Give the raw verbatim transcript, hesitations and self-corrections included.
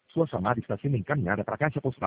Sua chamada está sendo encaminhada para a caixa postal